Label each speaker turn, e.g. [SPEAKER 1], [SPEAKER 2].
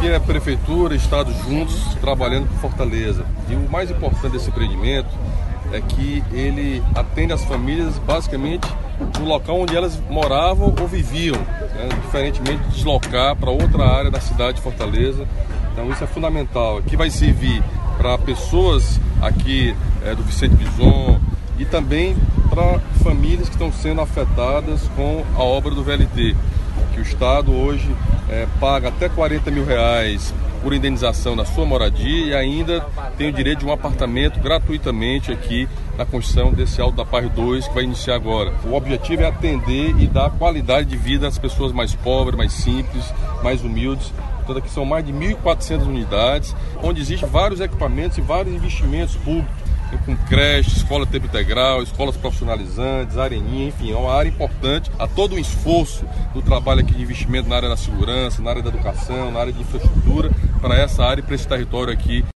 [SPEAKER 1] aqui é Prefeitura e Estado juntos, trabalhando por Fortaleza. E o mais importante desse empreendimento é que ele atende as famílias basicamente no local onde elas moravam ou viviam, né? Diferentemente de deslocar para outra área da cidade de Fortaleza. Então isso é fundamental. Aqui vai servir para pessoas aqui do Vicente Bison e também para famílias que estão sendo afetadas com a obra do VLT, que o Estado hoje paga até R$40 mil por indenização na sua moradia e ainda tem o direito de um apartamento gratuitamente aqui na construção desse Alto da Paz 2 que vai iniciar agora. O objetivo é atender e dar qualidade de vida às pessoas mais pobres, mais simples, mais humildes. Portanto, aqui são mais de 1.400 unidades, onde existem vários equipamentos e vários investimentos públicos, com creche, escola tempo integral, escolas profissionalizantes, areninha, enfim, é uma área importante. Há todo um esforço do trabalho aqui de investimento na área da segurança, na área da educação, na área de infraestrutura, para essa área e para esse território aqui.